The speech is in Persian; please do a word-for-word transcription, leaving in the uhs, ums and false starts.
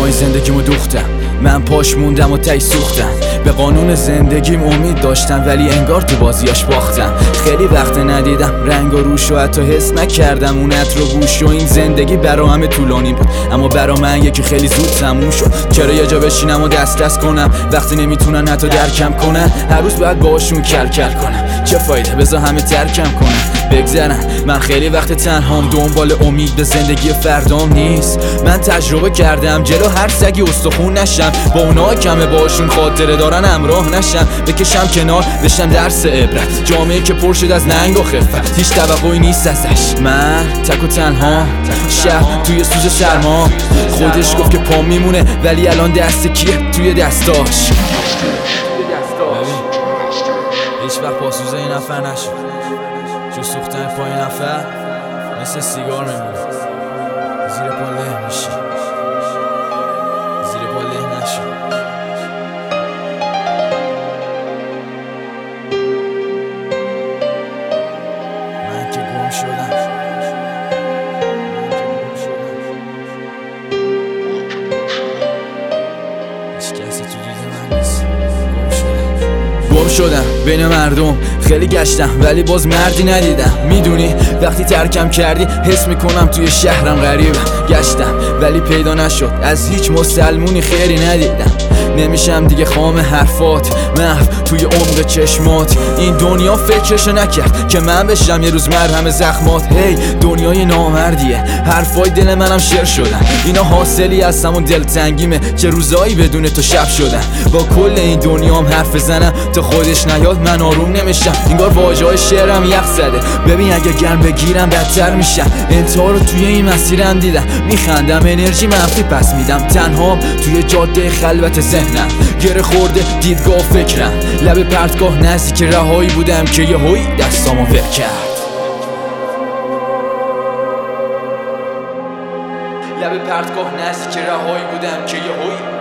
پای زندگیمو دوختم، من پاش موندم و تی سوختم. به قانون زندگیم امید داشتم ولی انگار تو بازیاش باختم. خیلی وقت ندیدم رنگ و روش و حتی حس نکردم اون عطر و بوش و این زندگی برا همه طولانی بود اما برا من یکی خیلی زود تموم شد. چرا یه جا بشینم و دست دست کنم وقتی نمیتونن حتی درکم کنن؟ هر روز باید باهاشون کل کل کنم، چه فایده بذار همه ترکم کنن بگذرن. من خیلی وقت تنهام، دنبال امید به زندگی فردام نیست. من تجربه کردم جلو هر سگی استخون نشم، با اونا کمه باشون خاطره دارن همراه نشم. بکشم کنار بشم درس عبرت، جامعه که پر شد از ننگ و خفت، هیچ توقعی نیست ازش. من تک و تنها شهر توی سوز سرما، خودش گفت که پام میمونه ولی الان دست کیه توی دستاش. هیچ وقت پاسوز این نفر نشد، جو سوختن پای نفر مثل سیگار میمونه، زیر پا له میشه، زیر پا له نشد. من که گم شدم، هیچ کسی تو دید من نیست. گم شدم بین مردم، خیلی گشتم ولی باز مردی ندیدم. میدونی وقتی ترکم کردی حس میکنم توی شهرم غریبم. گشتم ولی پیدا نشد، از هیچ مسلمونی خیری ندیدم. نمیشم دیگه خام حرفات، محو توی عمق چشمات. این دنیا فکرشو نکرد که من بشم یه روز مرهم زخمات. هی دنیای نامردیه، حرفای دل منم شعر شدن. اینا حاصلی از همون دلتنگیمه که روزایی بدون تو شب شدن. با کل این دنیام حرف بزنم تا خودش نیاد من آروم نمیشم. انگار واژه‌های شعرم یخ زده، ببین اگه گرم بگیرم بدتر میشم. انتها رو توی این مسیرم دیدم، میخندم انرژی منفی پس میدم. تنهام توی جاده خلوت ذهنم، گره خورده دیدگاه فکرم. لب پرتگاه نزدیک رهایی بودم که یه هوی دستامو ول کرد. لب پرتگاه نزدیک رهایی بودم که یه هوی